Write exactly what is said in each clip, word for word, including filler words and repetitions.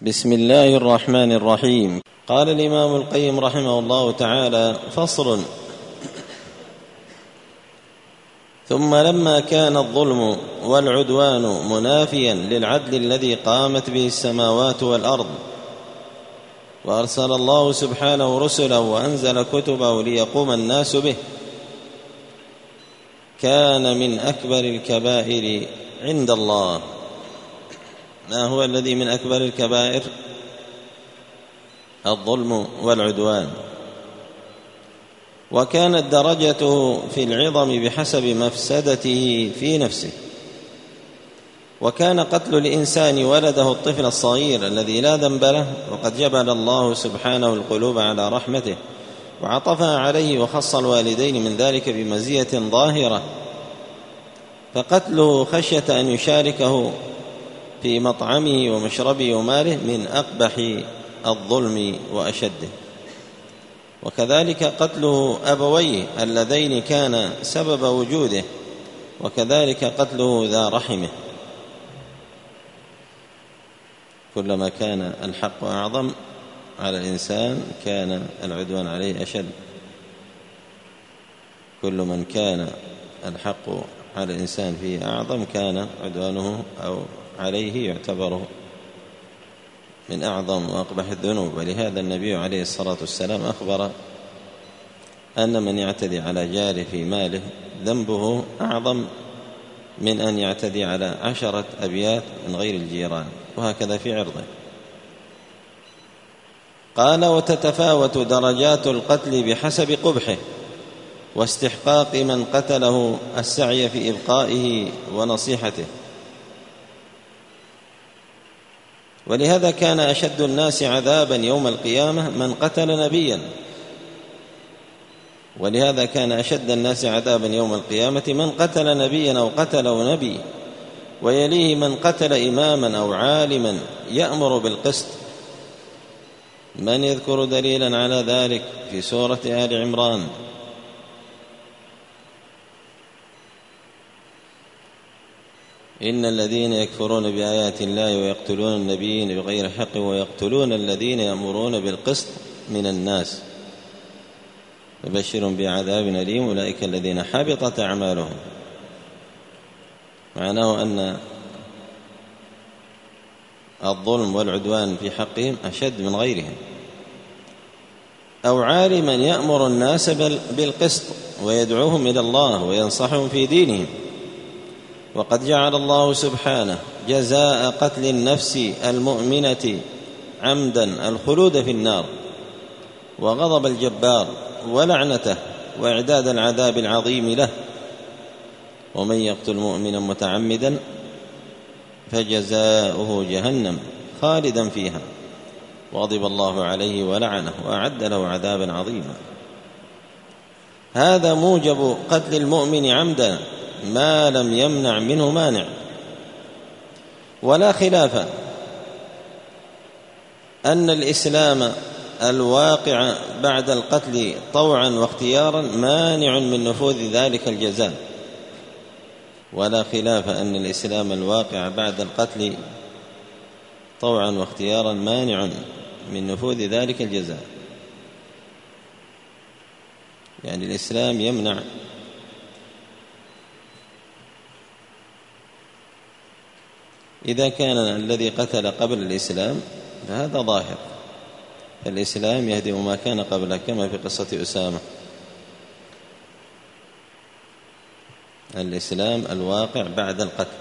بسم الله الرحمن الرحيم. قال الإمام القيم رحمه الله تعالى: فصل. ثم لما كان الظلم والعدوان منافيا للعدل الذي قامت به السماوات والأرض، وأرسل الله سبحانه رسله وأنزل كتبه ليقوم الناس به، كان من أكبر الكبائر عند الله. ما هو الذي من أكبر الكبائر؟ الظلم والعدوان. وكانت درجته في العظم بحسب مفسدته في نفسه. وكان قتل الإنسان ولده الطفل الصغير الذي لا ذنب له، وقد جبل الله سبحانه القلوب على رحمته وعطفها عليه، وخص الوالدين من ذلك بمزية ظاهرة، فقتله خشية أن يشاركه في مطعمه ومشربه وماله من أقبح الظلم وأشده. وكذلك قتله أبويه اللذين كان سبب وجوده، وكذلك قتله ذا رحمه. كلما كان الحق أعظم على الإنسان كان العدوان عليه أشد. كل من كان الحق على الإنسان فيه أعظم كان عدوانه أو عليه يعتبر من أعظم وأقبح الذنوب. ولهذا النبي عليه الصلاة والسلام أخبر أن من يعتدي على جاره في ماله ذنبه أعظم من أن يعتدي على عشرة أبيات من غير الجيران، وهكذا في عرضه. قال: وتتفاوت درجات القتل بحسب قبحه واستحقاق من قتله السعي في إبقائه ونصيحته. ولهذا كان أشد الناس عذابا يوم القيامة من قتل نبيا ولهذا كان أشد الناس عذابا يوم القيامة من قتل نبيا أو قتله نبي، ويليه من قتل إماما أو عالما يأمر بالقسط. من يذكر دليلا على ذلك في سورة آل عمران؟ إن الذين يكفرون بآيات الله ويقتلون النبيين بغير حق ويقتلون الذين يأمرون بالقسط من الناس فبشرهم بعذاب أليم أولئك الذين حبطت أعمالهم. معناه أن الظلم والعدوان في حقهم أشد من غيرهم. أو عالما يأمر الناس بالقسط ويدعوهم إلى الله وينصحهم في دينهم. وقد جعل الله سبحانه جزاء قتل النفس المؤمنة عمدا الخلود في النار، وغضب الجبار ولعنته، وإعداد العذاب العظيم له. ومن يقتل مؤمنا متعمدا فجزاؤه جهنم خالدا فيها وغضب الله عليه ولعنه وأعد له عذابا عظيما. هذا موجب قتل المؤمن عمدا ما لم يمنع منه مانع. ولا خلاف أن الإسلام الواقع بعد القتل طوعا واختيارا مانع من نفوذ ذلك الجزاء. ولا خلاف أن الإسلام الواقع بعد القتل طوعا واختيارا مانع من نفوذ ذلك الجزاء. يعني الإسلام يمنع إذا كان الذي قتل قبل الإسلام فهذا ظاهر. الإسلام يهدم ما كان قبله، كما في قصة أسامة. الإسلام الواقع بعد القتل.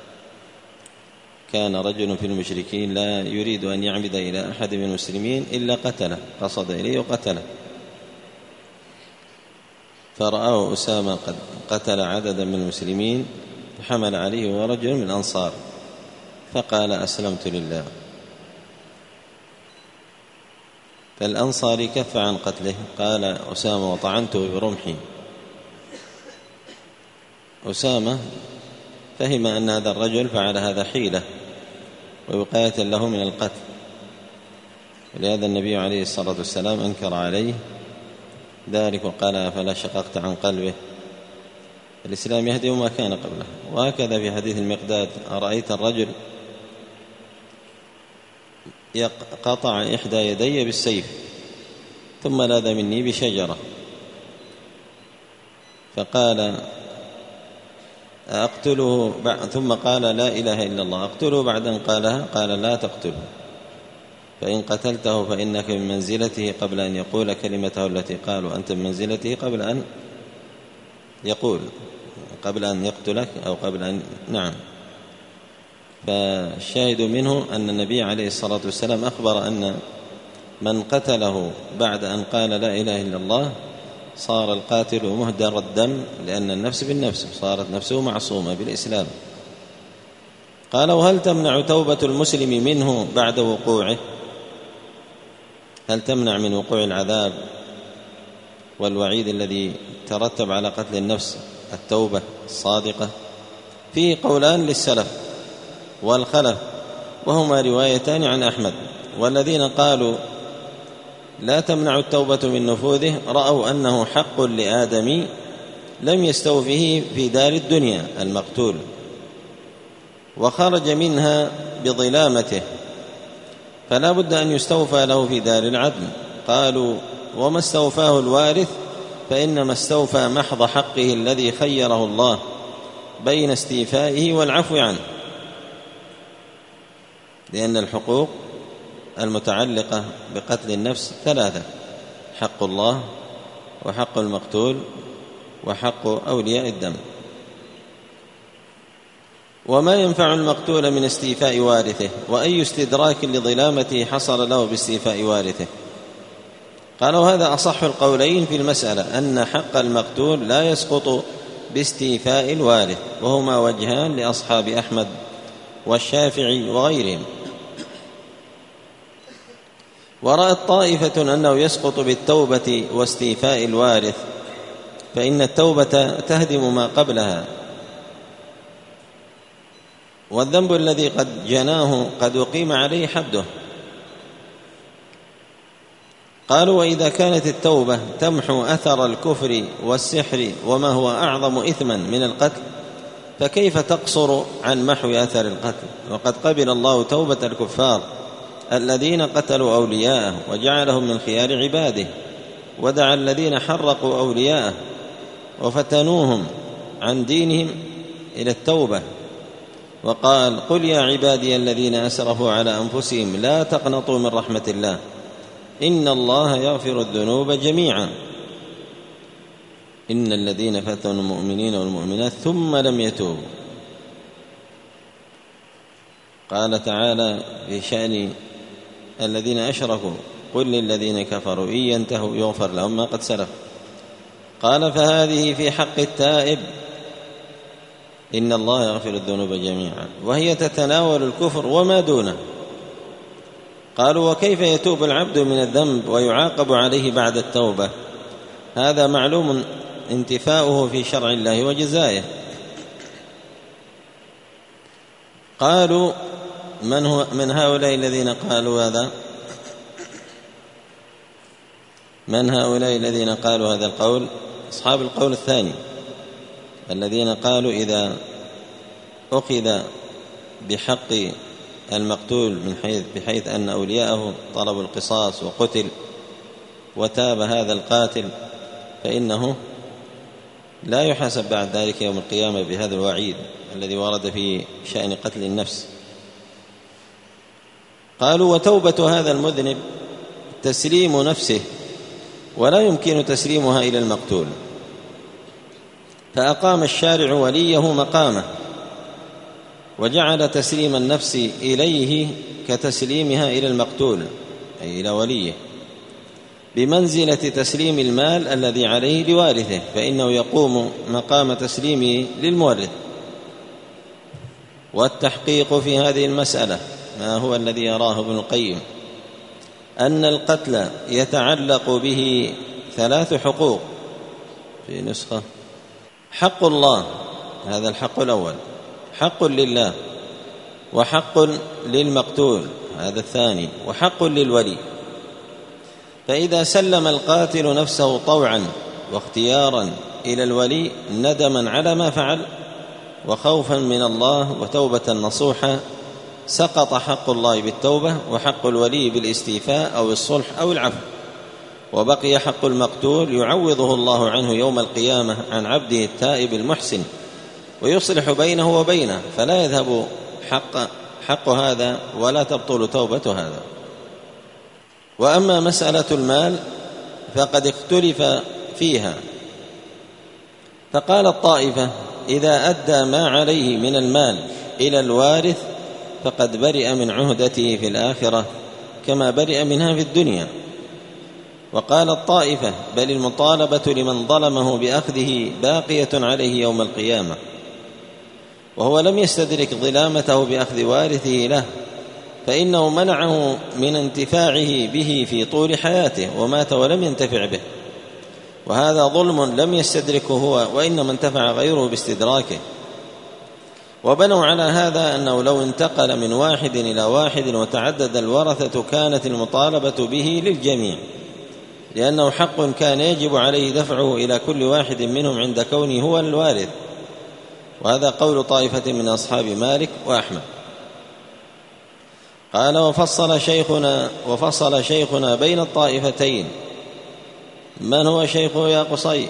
كان رجل في المشركين لا يريد أن يعمد إلى أحد من المسلمين إلا قتله، قصد إليه وقتله، فرآه أسامة قد قتل عددا من المسلمين فحمل عليه ورجل من الأنصار فقال: أسلمت لله. فالأنصاري كف عن قتله. قال أسامة: وطعنته برمحي. أسامة فهم أن هذا الرجل فعل هذا حيلة ووقاية له من القتل، ولهذا النبي عليه الصلاة والسلام أنكر عليه ذلك وقال: فلا شققت عن قلبه. الإسلام يهدم ما كان قبله. وهكذا في حديث المقداد: أرأيت الرجل قطع إحدى يدي بالسيف ثم لاذ مني بشجرة، فقال أقتله ثم قال لا إله إلا الله، أقتله بعد أن قالها؟ قال لا تقتله، فإن قتلته فإنك من منزلته قبل أن يقول كلمته التي قال، وأنت من منزلته قبل أن يقول، قبل أن يقتلك أو قبل أن نعم. فالشاهد منه أن النبي عليه الصلاة والسلام أخبر أن من قتله بعد أن قال لا إله إلا الله صار القاتل مهدر الدم، لأن النفس بالنفس، صارت نفسه معصومة بالإسلام. قال وهل تمنع توبة المسلم منه بعد وقوعه؟ هل تمنع من وقوع العذاب والوعيد الذي ترتب على قتل النفس التوبة الصادقة؟ فيه قولان للسلف والخلف، وهما روايتان عن أحمد. والذين قالوا لا تمنع التوبة من نفوذه رأوا أنه حق لآدم لم يستوفه في دار الدنيا المقتول، وخرج منها بظلامته، فلا بد أن يستوفى له في دار العدل. قالوا وما استوفاه الوارث فإنما استوفى محض حقه الذي خيره الله بين استيفائه والعفو عنه، لأن الحقوق المتعلقة بقتل النفس ثلاثة: حق الله وحق المقتول وحق أولياء الدم. وما ينفع المقتول من استيفاء وارثه؟ وأي استدراك لظلامته حصل له باستيفاء وارثه؟ قالوا هذا أصح القولين في المسألة، أن حق المقتول لا يسقط باستيفاء الوارث، وهما وجهان لأصحاب أحمد والشافعي وغيرهم. ورأت طائفة أنه يسقط بالتوبة واستيفاء الوارث، فإن التوبة تهدم ما قبلها، والذنب الذي قد جناه قد أقيم عليه حده. قالوا وإذا كانت التوبة تمحو أثر الكفر والسحر وما هو أعظم إثما من القتل، فكيف تقصر عن محو أثر القتل؟ وقد قبل الله توبة الكفار الذين قتلوا أولياءه وجعلهم من خيار عباده، ودعا الذين حرقوا أولياءه وفتنوهم عن دينهم إلى التوبة، وقال قل يا عبادي الذين أسرفوا على أنفسهم لا تقنطوا من رحمة الله إن الله يغفر الذنوب جميعا إن الذين فتنوا المؤمنين والمؤمنات ثم لم يتوبوا. قال تعالى في شأن الذين أشركوا قل للذين كفروا إن ينتهوا يغفر لهم ما قد سلف. قال فهذه في حق التائب إن الله يغفر الذنوب جميعا، وهي تتناول الكفر وما دونه. قالوا وكيف يتوب العبد من الذنب ويعاقب عليه بعد التوبة؟ هذا معلوم انتفاؤه في شرع الله وجزايه. قالوا من هو من هؤلاء الذين قالوا هذا؟ من هؤلاء الذين قالوا هذا القول؟ أصحاب القول الثاني، الذين قالوا إذا أخذ بحق المقتول من حيث بحيث أن أولياءه طلبوا القصاص وقتل وتاب هذا القاتل فإنه لا يحاسب بعد ذلك يوم القيامة بهذا الوعيد الذي ورد في شأن قتل النفس. قالوا وتوبة هذا المذنب تسليم نفسه، ولا يمكن تسليمها إلى المقتول، فأقام الشارع وليه مقامه، وجعل تسليم النفس إليه كتسليمها إلى المقتول أي إلى وليه، بمنزلة تسليم المال الذي عليه لوارثه، فإنه يقوم مقام تسليمه للمورث. والتحقيق في هذه المسألة ما هو الذي يراه ابن القيم، أن القتل يتعلق به ثلاث حقوق في نسخة: حق الله، هذا الحق الأول، حق لله، وحق للمقتول هذا الثاني، وحق للولي. فإذا سلم القاتل نفسه طوعا واختيارا إلى الولي ندما على ما فعل وخوفا من الله وتوبة نصوحا سقط حق الله بالتوبة وحق الولي بالاستيفاء أو الصلح أو العفو، وبقي حق المقتول يعوضه الله عنه يوم القيامة عن عبده التائب المحسن ويصلح بينه وبينه، فلا يذهب حق, حق هذا ولا تبطل توبة هذا. وأما مسألة المال فقد اختلف فيها، فقال الطائفة إذا أدى ما عليه من المال إلى الوارث فقد برئ من عهدته في الآخرة كما برئ منها في الدنيا. وقال الطائفة بل المطالبة لمن ظلمه بأخذه باقية عليه يوم القيامة، وهو لم يستدرك ظلامته بأخذ وارثه له، فإنه منعه من انتفاعه به في طول حياته ومات ولم ينتفع به، وهذا ظلم لم يستدركه هو وإنما انتفع غيره باستدراكه. وبنوا على هذا أنه لو انتقل من واحد إلى واحد وتعدد الورثة كانت المطالبة به للجميع، لأنه حق كان يجب عليه دفعه إلى كل واحد منهم عند كونه هو الوارث، وهذا قول طائفة من أصحاب مالك وأحمد. قال وفصل شيخنا وفصل شيخنا بين الطائفتين. من هو شيخه يا قصي؟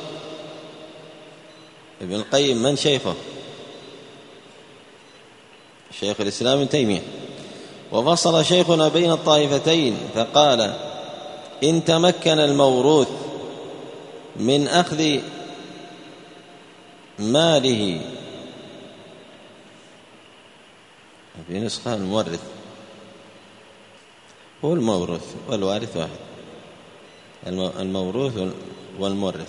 ابن القيم. من شيخه؟ شيخ الإسلام ابن تيمية. وفصل شيخنا بين الطائفتين فقال إن تمكن الموروث من أخذ ماله، في نسخة المورث هو الموروث والوارث واحد، الموروث والمورث،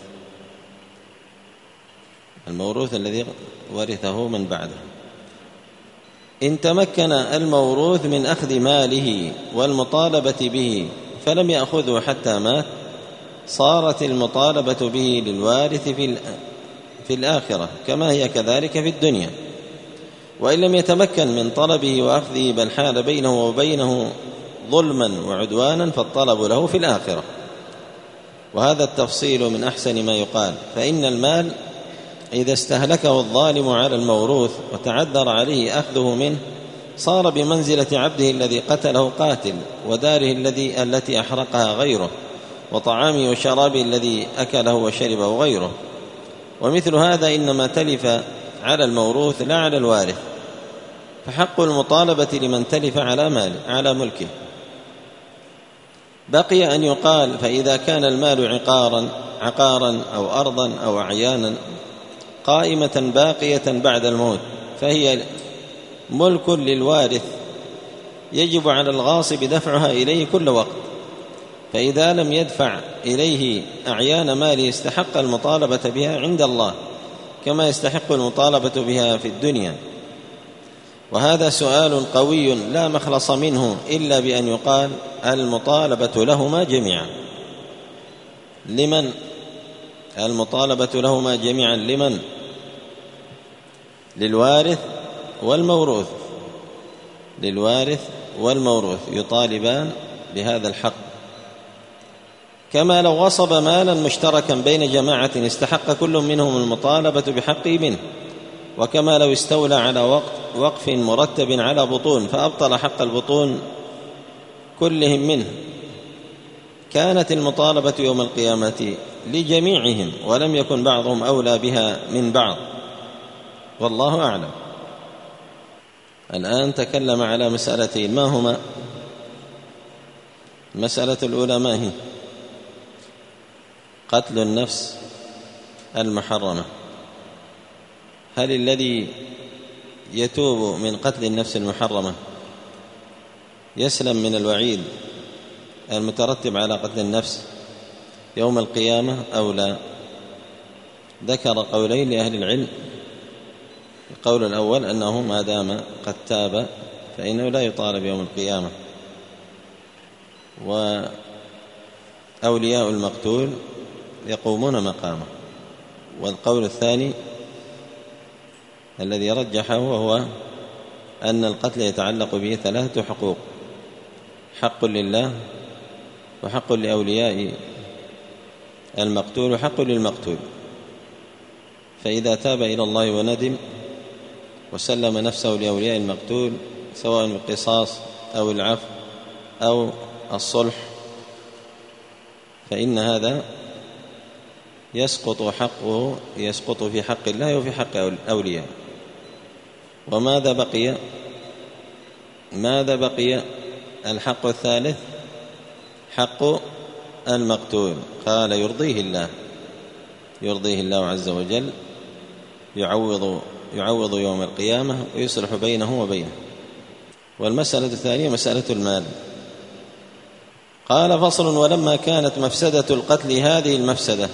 الموروث الذي ورثه من بعده. إن تمكن الموروث من أخذ ماله والمطالبة به فلم يأخذه حتى مات صارت المطالبة به للوارث في الآخرة كما هي كذلك في الدنيا. وإن لم يتمكن من طلبه وأخذه بل حال بينه وبينه ظلما وعدوانا فالطلب له في الآخرة. وهذا التفصيل من أحسن ما يقال، فإن المال إذا استهلكه الظالم على الموروث وتعذر عليه أخذه منه صار بمنزلة عبده الذي قتله قاتل، وداره الذي التي أحرقها غيره، وطعامه وشرابه الذي أكله وشربه غيره. ومثل هذا إنما تلف على الموروث لا على الوارث، فحق المطالبة لمن تلف على ماله على ملكه. بقي أن يقال فإذا كان المال عقارا عقارا أو أرضا أو أعيانا قائمة باقية بعد الموت فهي ملك للوارث يجب على الغاصب دفعها إليه كل وقت، فإذا لم يدفع إليه أعيان ماله استحق المطالبة بها عند الله كما يستحق المطالبة بها في الدنيا. وهذا سؤال قوي لا مخلص منه إلا بأن يقال المطالبة لهما جميعا. لمن؟ المطالبة لهما جميعا لمن؟ للوارث والموروث، للوارث والموروث يطالبان بهذا الحق، كما لو غصب مالا مشتركا بين جماعة استحق كل منهم المطالبة بحقه منه، وكما لو استولى على وقف مرتب على بطون فأبطل حق البطون كلهم منه كانت المطالبة يوم القيامة لجميعهم ولم يكن بعضهم أولى بها من بعض، والله أعلم. الآن تكلم على مسألتين، ما هما؟ المسألة الأولى ما هي؟ قتل النفس المحرمة. هل الذي يتوب من قتل النفس المحرمة يسلم من الوعيد المترتب على قتل النفس يوم القيامة أو لا؟ ذكر قولين لأهل العلم. القول الأول أنه ما دام قد تاب فإنه لا يطالب يوم القيامة، وأولياء المقتول يقومون مقامه. والقول الثاني الذي رجحه وهو أن القتل يتعلق به ثلاثة حقوق: حق لله، وحق لأولياء المقتول، وحق للمقتول. فإذا تاب إلى الله وندم وسلم نفسه لأولياء المقتول سواء بالقصاص أو العفو أو الصلح، فإن هذا يسقط حقه يسقط في حق الله وفي حق أولياء. وماذا بقي؟ ماذا بقي؟ الحق الثالث حق المقتول. قال يرضيه الله يرضيه الله عز وجل، يعوض يعوض يوم القيامة ويصلح بينه وبينه. والمسألة الثانية مسألة المال. قال فصل: ولما كانت مفسدة القتل هذه المفسدة،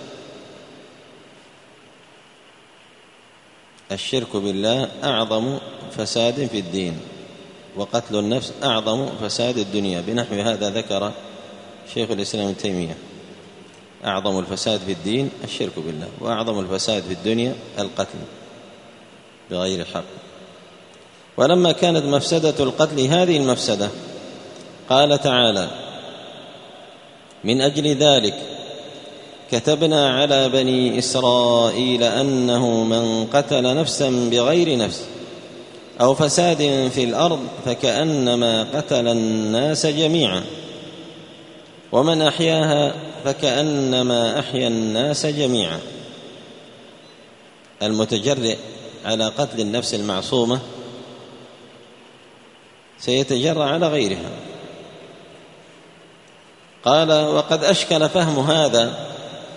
الشرك بالله أعظم فساد في الدين، وقتل النفس أعظم فساد الدنيا، بنحو هذا ذكر شيخ الإسلام ابن تيمية: أعظم الفساد في الدين الشرك بالله، وأعظم الفساد في الدنيا القتل بغير حق. ولما كانت مفسدة القتل هذه المفسدة، قال تعالى: من أجل ذلك كتبنا على بني إسرائيل أنه من قتل نفسا بغير نفس أو فساد في الأرض فكأنما قتل الناس جميعا، ومن أحياها فكأنما أحيا الناس جميعا. المتجرئ على قتل النفس المعصومة سيتجرأ على غيرها. قال: وقد أشكل فهم هذا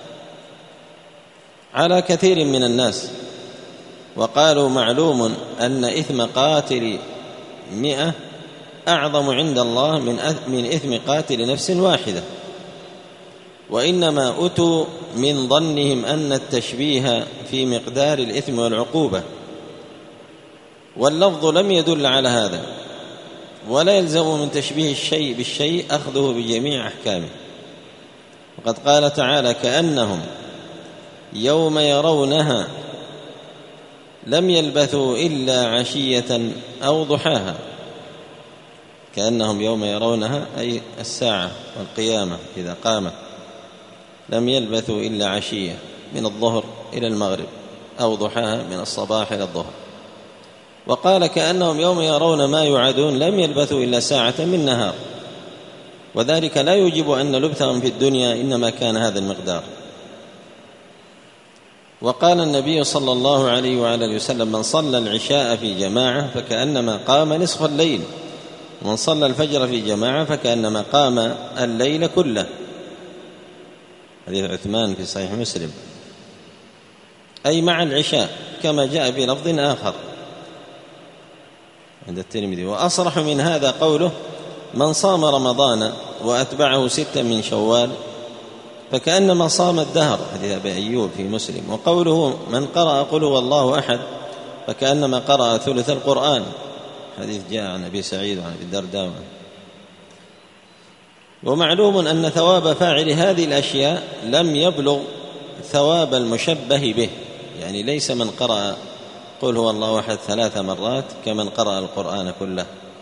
على كثير من الناس، وقالوا: معلوم أن إثم قاتل مئة أعظم عند الله من إثم قاتل نفس واحدة، وإنما أتوا من ظنهم أن التشبيه في مقدار الإثم والعقوبة، واللفظ لم يدل على هذا، ولا يلزم من تشبيه الشيء بالشيء أخذه بجميع أحكامه. وقد قال تعالى: كأنهم يوم يرونها لم يلبثوا إلا عشية أو ضحاها. كأنهم يوم يرونها أي الساعة والقيامة إذا قامت، لم يلبثوا إلا عشية من الظهر إلى المغرب، أو ضحاها من الصباح إلى الظهر. وقال: كأنهم يوم يرون ما يوعدون لم يلبثوا إلا ساعة من نهار، وذلك لا يوجب أن لبثهم في الدنيا إنما كان هذا المقدار. وقال النبي صلى الله عليه وعلى وسلم: من صلى العشاء في جماعة فكأنما قام نصف الليل، ومن صلى الفجر في جماعة فكأنما قام الليل كله. حديث عثمان في صحيح مسلم، أي مع العشاء، كما جاء في لفظ آخر عند الترمذي. وأصرح من هذا قوله: من صام رمضان وأتبعه ستا من شوال فكأنما صام الدهر، حديث أبي أيوب في مسلم. وقوله: من قرأ قل هو الله أحد فكأنما قرأ ثلث القرآن، حديث جاء عن أبي سعيد وعن أبي الدرداء. ومعلوم أن ثواب فاعل هذه الأشياء لم يبلغ ثواب المشبه به، يعني ليس من قرأ قل هو الله أحد ثلاث مرات كمن قرأ القرآن كله،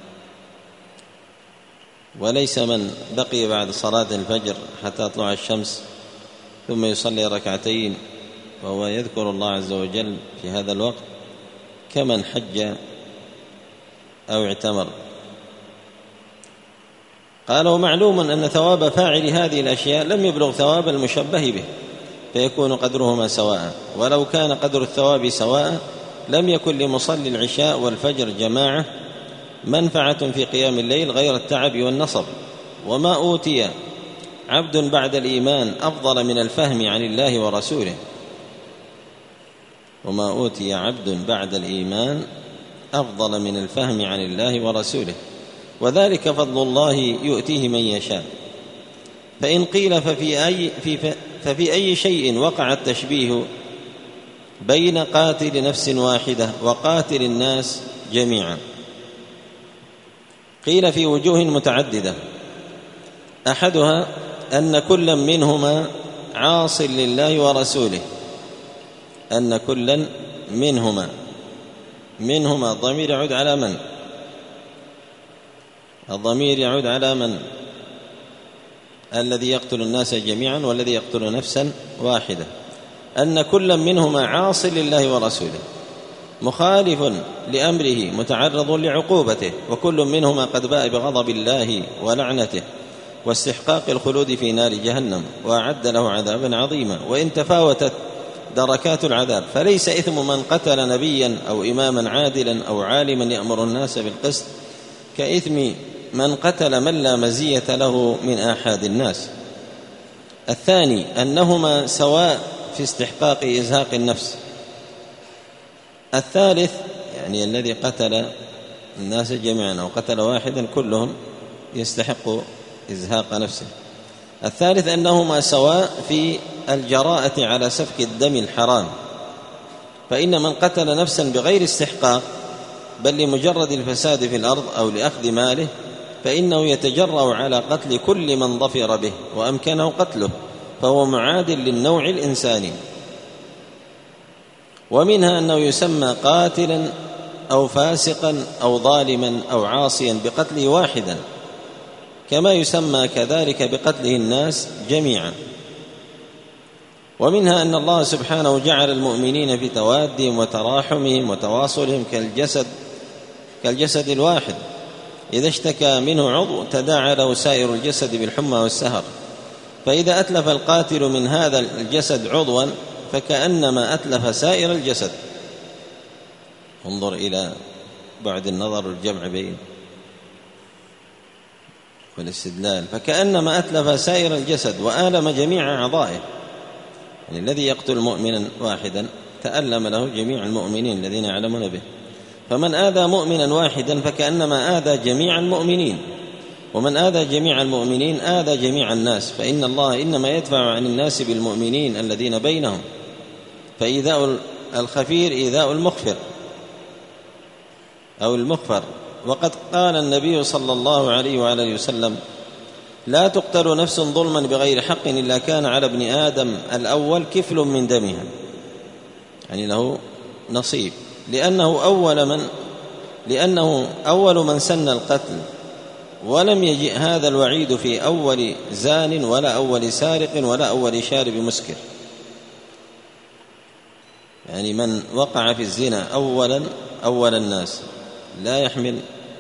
وليس من بقي بعد صلاة الفجر حتى تطلع الشمس ثم يصلي ركعتين وهو يذكر الله عز وجل في هذا الوقت كمن حج أو اعتمر. قال: ومعلوم أن ثواب فاعل هذه الأشياء لم يبلغ ثواب المشبه به، فيكون قدرهما سواء. ولو كان قدر الثواب سواء لم يكن لمصلي العشاء والفجر جماعة منفعة في قيام الليل غير التعب والنصب. وما أوتي عبد بعد الإيمان أفضل من الفهم عن الله ورسوله وما أوتي عبد بعد الإيمان أفضل من الفهم عن الله ورسوله وذلك فضل الله يؤتيه من يشاء. فإن قيل ففي أي, في ففي أي شيء وقع التشبيه بين قاتل نفس واحدة وقاتل الناس جميعا؟ قيل: في وجوه متعددة، أحدها أن كلا منهما عاص لله ورسوله، أن كلا منهما منهما الضمير يعود على من؟ الضمير يعود على من؟ الذي يقتل الناس جميعا والذي يقتل نفسا واحدة. أن كلا منهما عاص لله ورسوله، مخالف لأمره متعرض لعقوبته، وكل منهما قد باء بغضب الله ولعنته واستحقاق الخلود في نار جهنم، وأعد له عذابا عظيما. وإن تفاوتت دركات العذاب فليس إثم من قتل نبيا أو إماما عادلا أو عالما يأمر الناس بالقسط كإثم من قتل من لا مزية له من آحاد الناس. الثاني أنهما سواء في استحقاق إزهاق النفس. الثالث يعني الذي قتل الناس جميعا أو قتل واحدا كلهم يستحق إزهاق نفسه. الثالث أنهما سواء في الجراءة على سفك الدم الحرام، فإن من قتل نفسا بغير استحقاق بل لمجرد الفساد في الأرض أو لأخذ ماله فإنه يتجرأ على قتل كل من ظفر به وأمكنه قتله، فهو معاد للنوع الإنساني. ومنها أنه يسمى قاتلا أو فاسقا أو ظالما أو عاصيا بقتله واحدا، كما يسمى كذلك بقتله الناس جميعا. ومنها أن الله سبحانه جعل المؤمنين في توادهم وتراحمهم وتواصلهم كالجسد كالجسد الواحد، إذا اشتكى منه عضو تداعى له سائر الجسد بالحمى والسهر، فإذا أتلف القاتل من هذا الجسد عضوا فكأنما أتلف سائر الجسد. انظر إلى بعد النظر والجمع بين والاستدلال، فكأنما أتلف سائر الجسد وآلم جميع أعضائه. يعني الذي يقتل مؤمنا واحدا تألم له جميع المؤمنين الذين يعلمون به، فمن آذى مؤمنا واحدا فكأنما آذى جميع المؤمنين، ومن آذى جميع المؤمنين آذى جميع الناس، فإن الله إنما يدفع عن الناس بالمؤمنين الذين بينهم، فإيذاء الخفير إيذاء المخفر أو المخفر. وقد قال النبي صلى الله عليه وآله وسلم: لا تقتل نفس ظلما بغير حق إلا كان على ابن آدم الأول كفل من دمها، يعني له نصيب، لأنه أول من لأنه أول من سن القتل، ولم يجئ هذا الوعيد في أول زان ولا أول سارق ولا أول شارب مسكر. يعني من وقع في الزنا أولا أول الناس لا يحمل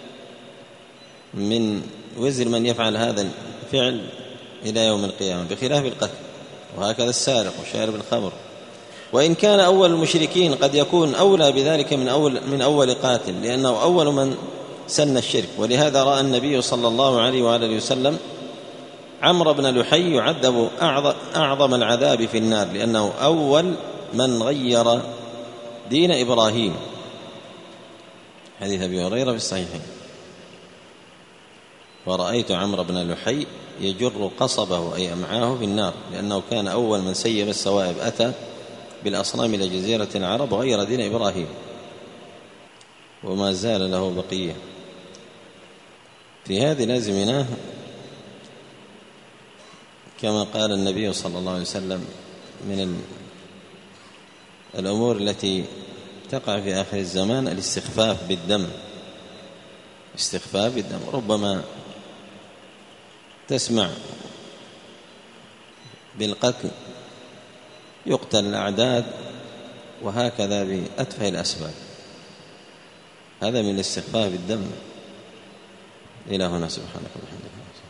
من وزر من يفعل هذا الفعل إلى يوم القيامة، بخلاف القتل، وهكذا السارق وشارب الخمر. وإن كان أول المشركين قد يكون أولى بذلك من أول, من أول قاتل، لأنه أول من سن الشرك. ولهذا رأى النبي صلى الله عليه وآله وسلم عمرو بن لحي يعذب أعظم العذاب في النار، لأنه أول من غير دين إبراهيم، حديث أبي هريرة في الصحيحين: ورأيت عمرو بن لحي يجر قصبه أي أمعاه في النار، لأنه كان أول من سيب السوائب، أتى بالأصنام إلى جزيرة العرب وغير دين إبراهيم، وما زال له بقية. في هذه الأزمنة كما قال النبي صلى الله عليه وسلم من الأمور التي تقع في آخر الزمان الاستخفاف بالدم. استخفاف بالدم، ربما تسمع بالقتل يقتل الأعداد وهكذا بأتفه الأسباب، هذا من الاستخفاف بالدم. إلى هنا، سبحانك اللهم وبحمدك.